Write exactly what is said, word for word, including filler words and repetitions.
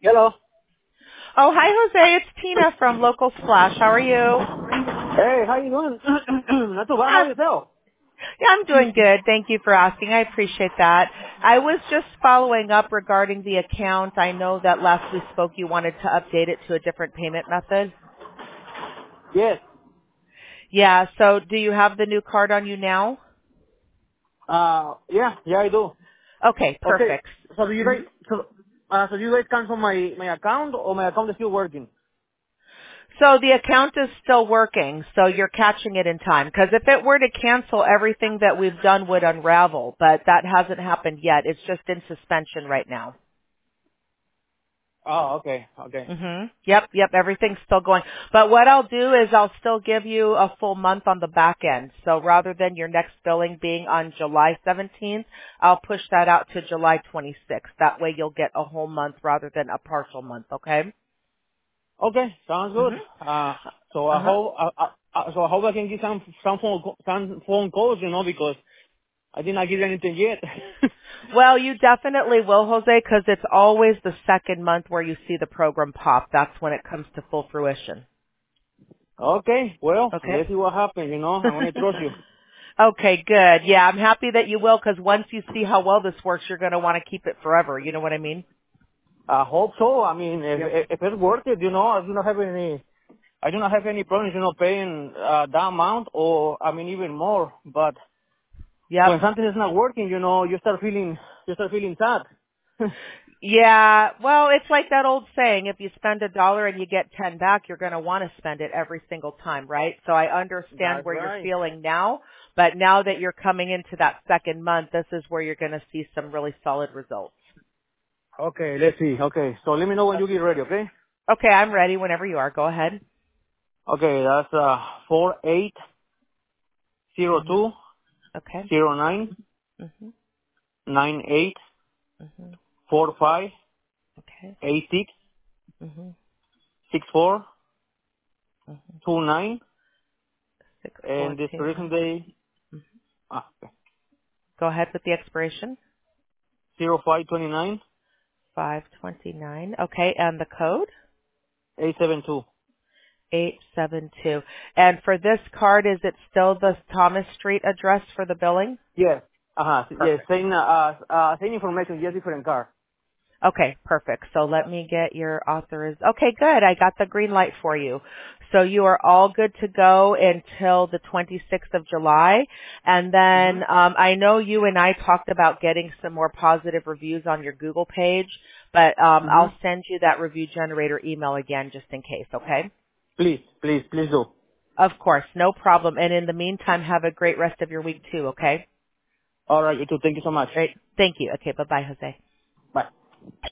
Hello. Oh, hi, Jose. It's Tina from Local Splash. How are you? Hey, how you doing? Not too bad. How Uh, yourself? yeah, I'm doing good. Thank you for asking. I appreciate that. I was just following up regarding the account. I know that last we spoke you wanted to update it to a different payment method. Yes. Yeah, so do you have the new card on you now? Uh, yeah, yeah, I do. Okay, Okay. perfect. So do you guys, so, uh, so do you guys cancel my, my account or my account is still working? So the account is still working, so you're catching it in time. Because if it were to cancel, everything that we've done would unravel, but that hasn't happened yet. It's just in suspension right now. Oh, okay, okay. Mhm. Yep, yep, everything's still going. But what I'll do is I'll still give you a full month on the back end. So rather than your next billing being on July seventeenth, I'll push that out to July twenty-sixth. That way you'll get a whole month rather than a partial month, okay? Okay, sounds good. Mhm. Uh, so I Uh-huh. hope, uh, uh, uh, so I hope I can get some, some phone, co- some phone calls, you know, because I did not get anything yet. Well, you definitely will, Jose, because it's always the second month where you see the program pop. That's when it comes to full fruition. Okay, well, Okay? let's see what happens, you know, I'm gonna trust you. Okay, good. Yeah, I'm happy that you will because once you see how well this works, you're going to want to keep it forever. You know what I mean? I hope so. I mean, if, Yep. if if it's worth it, you know, I do not have any, I do not have any problems, you know, paying uh, that amount or, I mean, even more. But Yep. when something is not working, you know, you start feeling, you start feeling sad. Yeah. Well, it's like that old saying, if you spend a dollar and you get ten back, you're going to want to spend it every single time, right? So I understand That's where you're right. feeling now, but now that you're coming into that second month, this is where you're going to see some really solid results. Okay, let's see. Okay, so let me know when you get ready, okay? Okay, I'm ready whenever you are. Go ahead. Okay, that's uh four eight zero Mhm. two Okay. zero nine Mhm. nine eight Mhm. four five Okay. eight six Mhm. six four Mhm. two nine, Six four and the two expiration nine. day Mhm. ah, Go ahead with the expiration. zero five twenty nine Five twenty nine. Okay, and the code eight seven two. eight seven two. And for this card, is it still the Thomas Street address for the billing? Yes. Uh-huh. Yes, Perfect. same, uh, uh, same information, just different car. Okay, perfect. So let me get your authoriz. Okay, good. I got the green light for you. So you are all good to go until the twenty-sixth of July. And Mm-hmm. then um, I know you and I talked about getting some more positive reviews on your Google page, but um, Mm-hmm. I'll send you that review generator email again just in case, okay? Please, please, please do. Of course, no problem. And in the meantime, have a great rest of your week too, okay? All right, you too. Thank you so much. Great. Thank you. Okay, bye-bye, Jose. Bye.